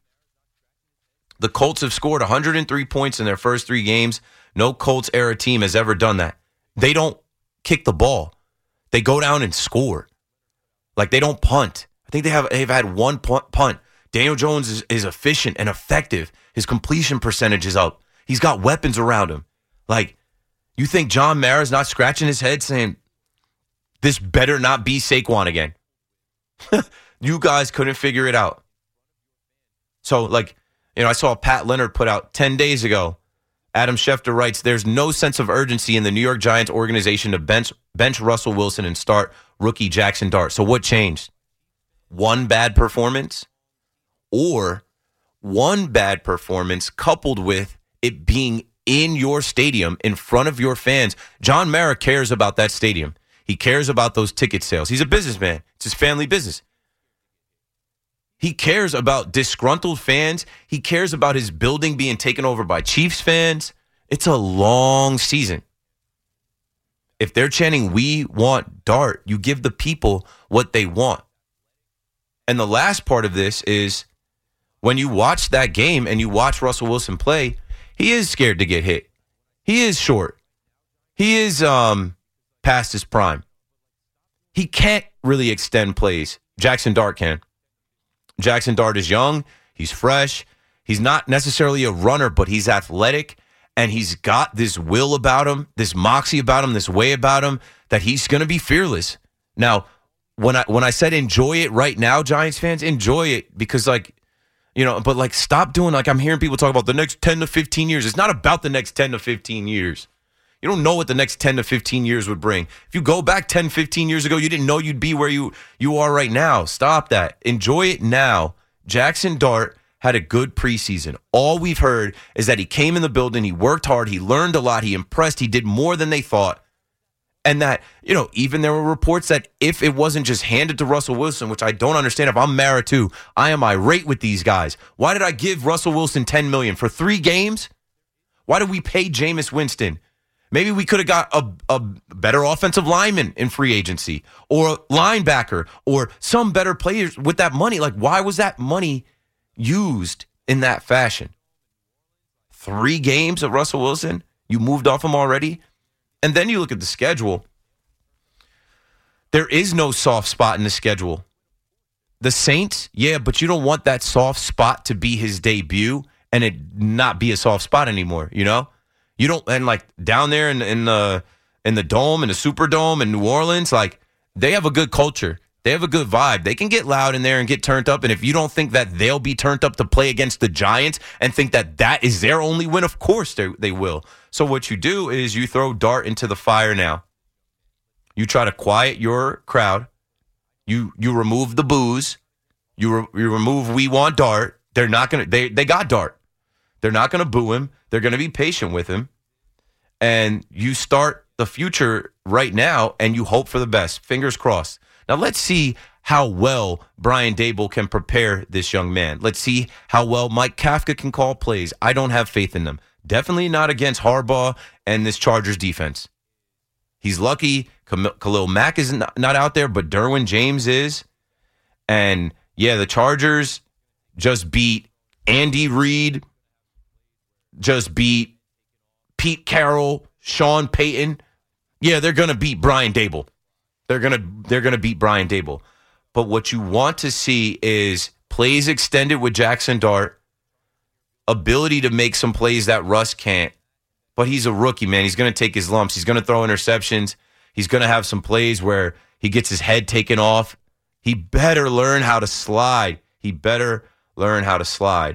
The Colts have scored one hundred three points in their first three games. No Colts-era team has ever done that. They don't kick the ball. They go down and score. Like, they don't punt. I think they have, they've had one punt. Daniel Jones is, is efficient and effective. His completion percentage is up. He's got weapons around him. Like, you think John Mara's not scratching his head saying, this better not be Saquon again? You guys couldn't figure it out. So, like, you know, I saw Pat Leonard put out ten days ago. Adam Schefter writes, there's no sense of urgency in the New York Giants organization to bench, bench Russell Wilson and start rookie Jackson Dart. So what changed? One bad performance? Or one bad performance coupled with it being in your stadium, in front of your fans. John Mara cares about that stadium. He cares about those ticket sales. He's a businessman. It's his family business. He cares about disgruntled fans. He cares about his building being taken over by Chiefs fans. It's a long season. If they're chanting, "We want Dart," you give the people what they want. And the last part of this is when you watch that game and you watch Russell Wilson play, he is scared to get hit. He is short. He is um, past his prime. He can't really extend plays Jackson Dart can. Jackson Dart is young. He's fresh. He's not necessarily a runner, but he's athletic, and he's got this will about him, this moxie about him, this way about him, that he's going to be fearless. Now, when I when I said enjoy it right now, Giants fans, enjoy it because, like, you know, but, like, stop doing, like, I'm hearing people talk about the next ten to fifteen years. It's not about the next ten to fifteen years. You don't know what the next ten to fifteen years would bring. If you go back ten, fifteen years ago, you didn't know you'd be where you, you are right now. Stop that. Enjoy it now. Jackson Dart had a good preseason. All we've heard is that he came in the building, he worked hard, he learned a lot, he impressed, he did more than they thought. And that, you know, even there were reports that if it wasn't just handed to Russell Wilson, which I don't understand, if I'm Mara too, I am irate with these guys. Why did I give Russell Wilson ten million dollars for three games? Why did we pay Jameis Winston? Maybe we could have got a, a better offensive lineman in free agency or a linebacker or some better players with that money. Like, why was that money used in that fashion? Three games of Russell Wilson? You moved off him already? And then you look at the schedule. There is no soft spot in the schedule. The Saints, yeah, but you don't want that soft spot to be his debut and it not be a soft spot anymore, you know? You don't, and like down there in, in the in the Dome, in the Superdome in New Orleans, like they have a good culture. They have a good vibe. They can get loud in there and get turned up. And if you don't think that they'll be turned up to play against the Giants and think that that is their only win, of course they, they will. So what you do is you throw Dart into the fire now. You try to quiet your crowd. You you remove the boos. You re, you remove We Want Dart. They're not gonna. They they got Dart. They're not gonna boo him. They're gonna be patient with him. And you start the future right now, and you hope for the best. Fingers crossed. Now let's see how well Brian Daboll can prepare this young man. Let's see how well Mike Kafka can call plays. I don't have faith in them. Definitely not against Harbaugh and this Chargers defense. He's lucky Khalil Mack is not, not out there, but Derwin James is. And, yeah, the Chargers just beat Andy Reid, just beat Pete Carroll, Sean Payton. Yeah, they're going to beat Brian Daboll. They're going to they're going to beat Brian Daboll. But what you want to see is plays extended with Jackson Dart, ability to make some plays that Russ can't. But he's a rookie, man. He's going to take his lumps. He's going to throw interceptions. He's going to have some plays where he gets his head taken off. He better learn how to slide. He better learn how to slide.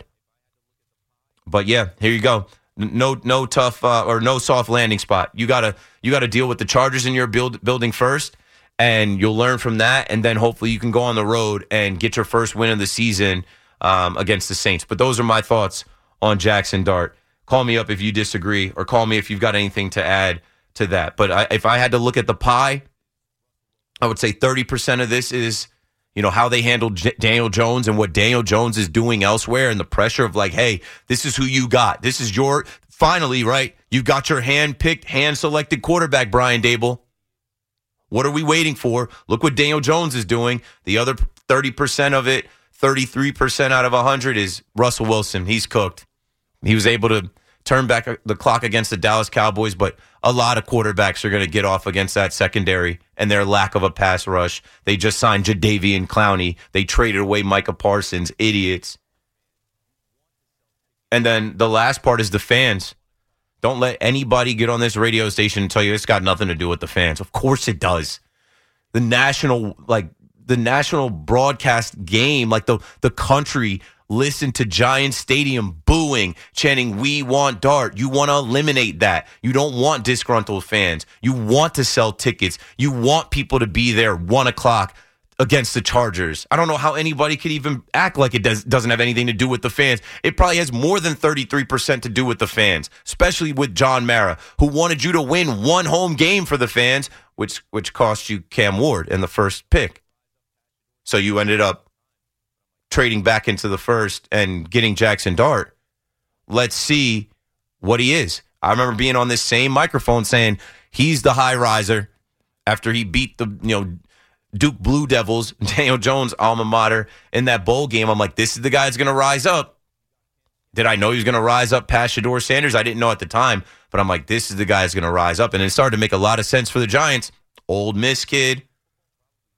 But yeah, here you go. No, no tough uh, or no soft landing spot. You gotta, you gotta deal with the Chargers in your build, building first, and you'll learn from that. And then hopefully you can go on the road and get your first win of the season um, against the Saints. But those are my thoughts on Jackson Dart. Call me up if you disagree, or call me if you've got anything to add to that. But I, if I had to look at the pie, I would say thirty percent of this is, you know, how they handled J- Daniel Jones and what Daniel Jones is doing elsewhere, and the pressure of like, hey, this is who you got. This is your, finally, right? You got your hand-picked, hand-selected quarterback, Brian Daboll. What are we waiting for? Look what Daniel Jones is doing. The other thirty percent of it, thirty-three percent out of one hundred is Russell Wilson. He's cooked. He was able to turn back the clock against the Dallas Cowboys, but a lot of quarterbacks are going to get off against that secondary and their lack of a pass rush. They just signed Jadeveon Clowney. They traded away Micah Parsons. Idiots. And then the last part is the fans. Don't let anybody get on this radio station and tell you it's got nothing to do with the fans. Of course it does. The national, like the national broadcast game, like the, the country listen to Giants Stadium booing, chanting, "We want Dart." You want to eliminate that. You don't want disgruntled fans. You want to sell tickets. You want people to be there one o'clock against the Chargers. I don't know how anybody could even act like it does, doesn't have anything to do with the fans. It probably has more than thirty-three percent to do with the fans, especially with John Mara, who wanted you to win one home game for the fans, which which cost you Cam Ward in the first pick. So you ended up trading back into the first and getting Jackson Dart. Let's see what he is. I remember being on this same microphone saying he's the high riser after he beat the, you know, Duke Blue Devils, Daniel Jones' alma mater, in that bowl game. I'm like, this is the guy that's going to rise up. Did I know he was going to rise up past Shedeur Sanders? I didn't know at the time, but I'm like, this is the guy that's going to rise up. And it started to make a lot of sense for the Giants. Old Miss kid.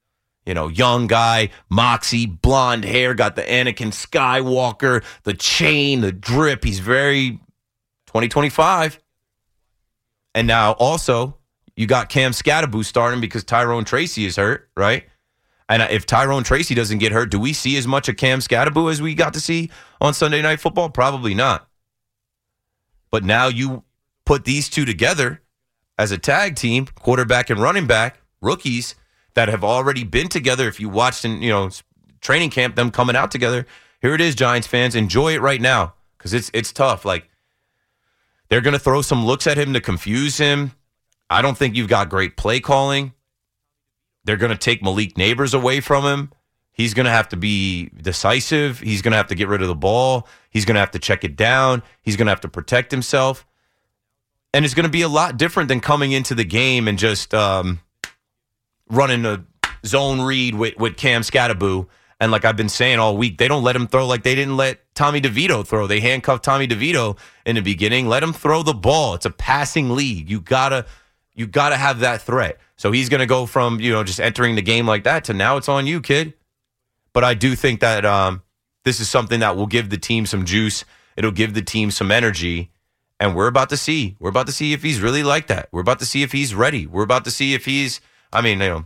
You know, young guy, moxie, blonde hair, got the Anakin Skywalker, the chain, the drip. He's very twenty twenty-five. And now also, you got Cam Skattebo starting because Tyrone Tracy is hurt, right? And if Tyrone Tracy doesn't get hurt, do we see as much of Cam Skattebo as we got to see on Sunday Night Football? Probably not. But now you put these two together as a tag team, quarterback and running back, rookies that have already been together. If you watched in, you know, training camp, them coming out together, here it is, Giants fans. Enjoy it right now because it's it's tough. Like, they're going to throw some looks at him to confuse him. I don't think you've got great play calling. They're going to take Malik Neighbors away from him. He's going to have to be decisive. He's going to have to get rid of the ball. He's going to have to check it down. He's going to have to protect himself. And it's going to be a lot different than coming into the game and just um, running a zone read with, with Cam Skattebo. And like I've been saying all week, they don't let him throw like they didn't let Tommy DeVito throw. They handcuffed Tommy DeVito in the beginning. Let him throw the ball. It's a passing league. You gotta, you gotta have that threat. So he's going to go from, you know, just entering the game like that to now it's on you, kid. But I do think that um, this is something that will give the team some juice. It'll give the team some energy. And we're about to see. We're about to see if he's really like that. We're about to see if he's ready. We're about to see if he's, I mean, you know,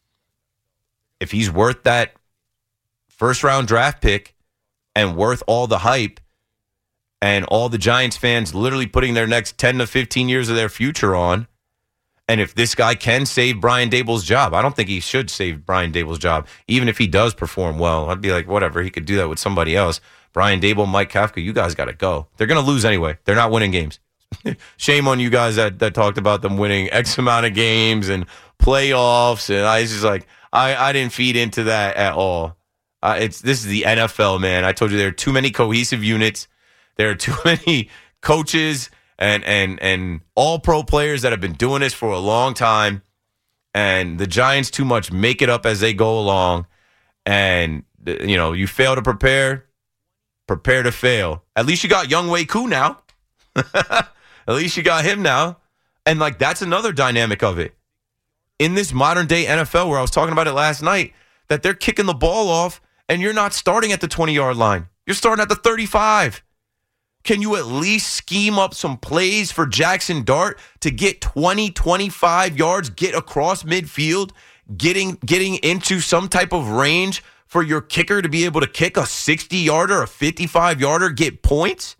if he's worth that first-round draft pick and worth all the hype and all the Giants fans literally putting their next ten to fifteen years of their future on. And if this guy can save Brian Daboll's job, I don't think he should save Brian Daboll's job. Even if he does perform well, I'd be like, whatever, he could do that with somebody else. Brian Daboll, Mike Kafka, you guys got to go. They're going to lose anyway. They're not winning games. Shame on you guys that, that talked about them winning X amount of games and playoffs. And I was just like, I, I didn't feed into that at all. Uh, it's This is the N F L, man. I told you there are too many cohesive units. There are too many coaches and and and all pro players that have been doing this for a long time, and the Giants too much make it up as they go along. And you know, you fail to prepare, prepare to fail. At least you got Younghoe Koo now. At least you got him now, and like that's another dynamic of it in this modern day N F L where I was talking about it last night, that they're kicking the ball off and you're not starting at the twenty yard line. You're starting at the thirty-five. Can you at least scheme up some plays for Jackson Dart to get twenty, twenty-five yards, get across midfield, getting getting into some type of range for your kicker to be able to kick a sixty yarder, a fifty-five yarder, get points?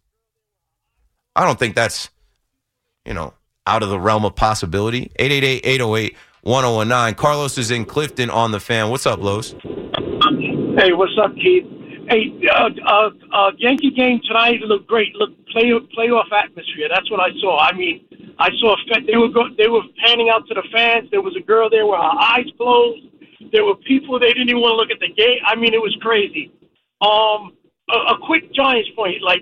I don't think that's, you know, out of the realm of possibility. eight eight eight, eight oh eight, one oh one nine. Carlos is in Clifton on the Fan. What's up, Los? Hey, what's up, Keith? Hey, uh, uh, uh, Yankee game tonight looked great. Look, play playoff atmosphere. That's what I saw. I mean, I saw they were go, they were panning out to the fans. There was a girl there with her eyes closed. There were people they didn't even want to look at the game. I mean, it was crazy. Um, a, a quick Giants point, like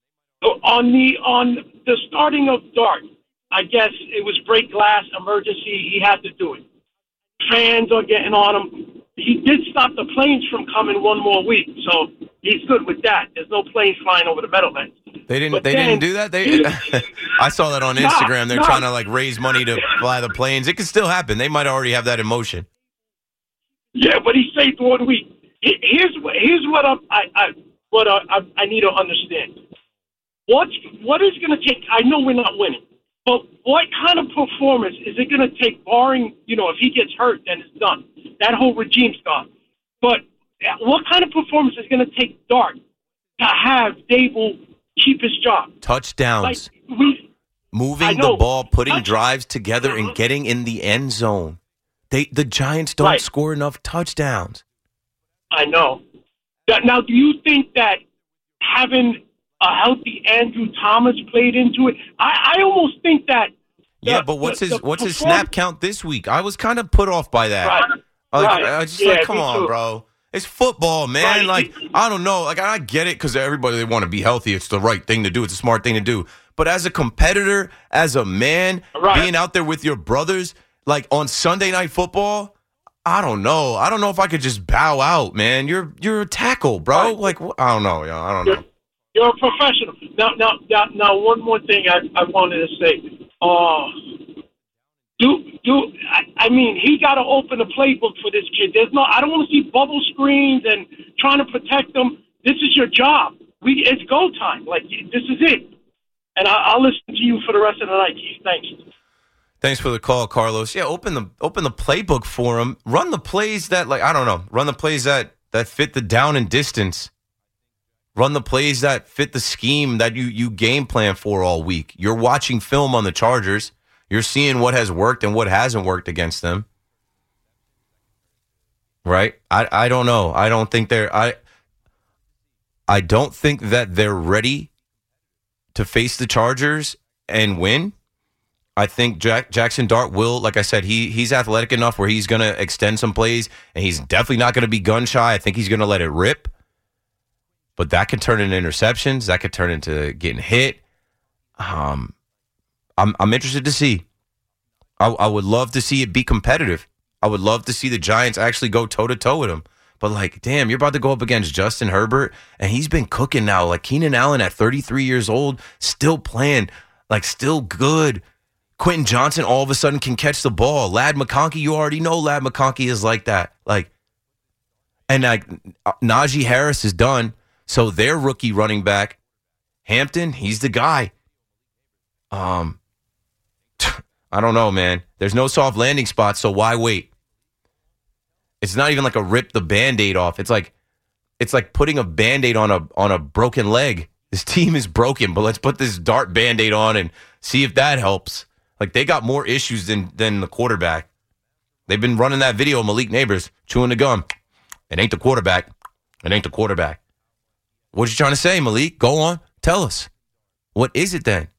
on the on the starting of Dart. I guess it was break glass emergency. He had to do it. Fans are getting on him. He did stop the planes from coming one more week, so he's good with that. There's no planes flying over the Meadowlands. They didn't. But they then, didn't do that. They. I saw that on Instagram. They're nah, trying to like raise money to fly the planes. It could still happen. They might already have that in motion. Yeah, but he saved one week. Here's here's what I'm, I I what I, I need to understand. What's what is going to take? I know we're not winning, but what kind of performance is it going to take? Barring, you know, if he gets hurt, then it's done. That whole regime's gone. But what kind of performance is going to take Dart to have Daboll keep his job? Touchdowns. Like, we, Moving the ball, putting Touch- drives together, and getting in the end zone. They the Giants don't right. score enough touchdowns. I know. Now, do you think that having a healthy Andrew Thomas played into it? I, I almost think that. The, yeah, but what's the, his the what's his snap count this week? I was kind of put off by that. Right. Like, right. I just yeah, like, come on, too. bro. It's football, man. Right. Like, I don't know. Like, I get it because everybody, they want to be healthy. It's the right thing to do. It's a smart thing to do. But as a competitor, as a man, right. being out there with your brothers, like on Sunday Night Football, I don't know. I don't know if I could just bow out, man. You're you're a tackle, bro. Right. Like, I don't know. I don't you're, know. You're a professional. Now, now, now, now one more thing I, I wanted to say. Uh, do do. I, I mean, he got to open the playbook for this kid. There's no. I don't want to see bubble screens and trying to protect them. This is your job. We it's go time. Like this is it. And I, I'll listen to you for the rest of the night, Keith. Thanks. Thanks for the call, Carlos. Yeah, open the open the playbook for him. Run the plays that, like, I don't know, run the plays that, that fit the down and distance. Run the plays that fit the scheme that you, you game plan for all week. You're watching film on the Chargers. You're seeing what has worked and what hasn't worked against them. Right? I, I don't know. I don't think they're I I don't think that they're ready to face the Chargers and win. I think Jack, Jackson Dart will, like I said, he he's athletic enough where he's going to extend some plays, and he's definitely not going to be gun shy. I think he's going to let it rip. But that could turn into interceptions. That could turn into getting hit. Um, I'm I'm interested to see. I, I would love to see it be competitive. I would love to see the Giants actually go toe-to-toe with him. But, like, damn, you're about to go up against Justin Herbert, and he's been cooking now. Like, Keenan Allen at thirty-three years old, still playing, like, still good. Quentin Johnson all of a sudden can catch the ball. Ladd McConkey, you already know Ladd McConkey is like that. Like, and, like, Najee Harris is done, so their rookie running back, Hampton, he's the guy. Um, I don't know, man. There's no soft landing spot, so why wait? It's not even like a rip the Band-Aid off. It's like it's like putting a Band-Aid on a on a broken leg. This team is broken, but let's put this Dart Band-Aid on and see if that helps. Like, they got more issues than than the quarterback. They've been running that video of Malik Neighbors chewing the gum. It ain't the quarterback. It ain't the quarterback. What you trying to say, Malik? Go on. Tell us. What is it then?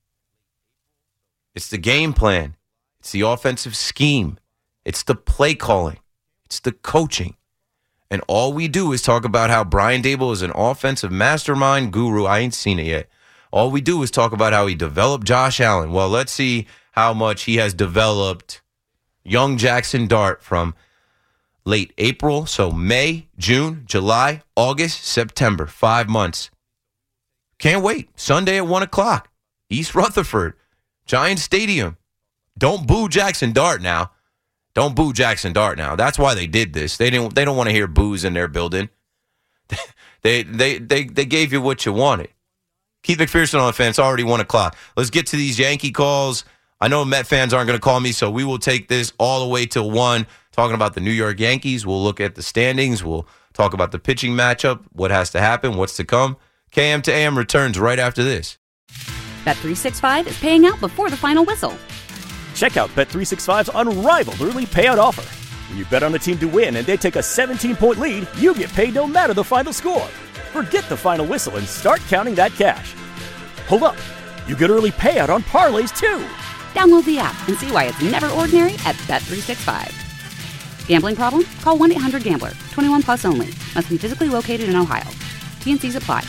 It's the game plan. It's the offensive scheme. It's the play calling. It's the coaching. And all we do is talk about how Brian Daboll is an offensive mastermind guru. I ain't seen it yet. All we do is talk about how he developed Josh Allen. Well, let's see how much he has developed young Jackson Dart from late April. So May, June, July, August, September. Five months. Can't wait. Sunday at one o'clock. East Rutherford. Giant Stadium. Don't boo Jackson Dart now. Don't boo Jackson Dart now. That's why they did this. They didn't. They don't want to hear boos in their building. they, they, they, they gave you what you wanted. Keith McPherson on the fan. It's already one o'clock. Let's get to these Yankee calls. I know Met fans aren't going to call me, so we will take this all the way till one. Talking about the New York Yankees. We'll look at the standings. We'll talk about the pitching matchup. What has to happen? What's to come? K M to A M returns right after this. Bet three sixty-five is paying out before the final whistle. Check out Bet three sixty-five's unrivaled early payout offer. When you bet on a team to win and they take a seventeen-point lead, you get paid no matter the final score. Forget the final whistle and start counting that cash. Hold up. You get early payout on parlays, too. Download the app and see why it's never ordinary at Bet three sixty-five. Gambling problem? Call one eight hundred gambler. twenty-one plus only. Must be physically located in Ohio. T and C's apply.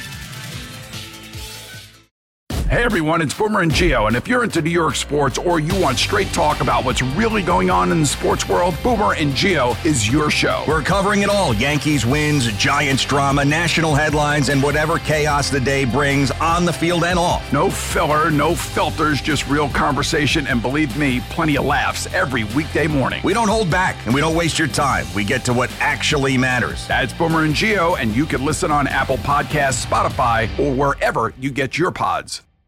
Hey everyone, it's Boomer and Gio, and if you're into New York sports or you want straight talk about what's really going on in the sports world, Boomer and Gio is your show. We're covering it all. Yankees wins, Giants drama, national headlines, and whatever chaos the day brings on the field and off. No filler, no filters, just real conversation, and believe me, plenty of laughs every weekday morning. We don't hold back, and we don't waste your time. We get to what actually matters. That's Boomer and Gio, and you can listen on Apple Podcasts, Spotify, or wherever you get your pods.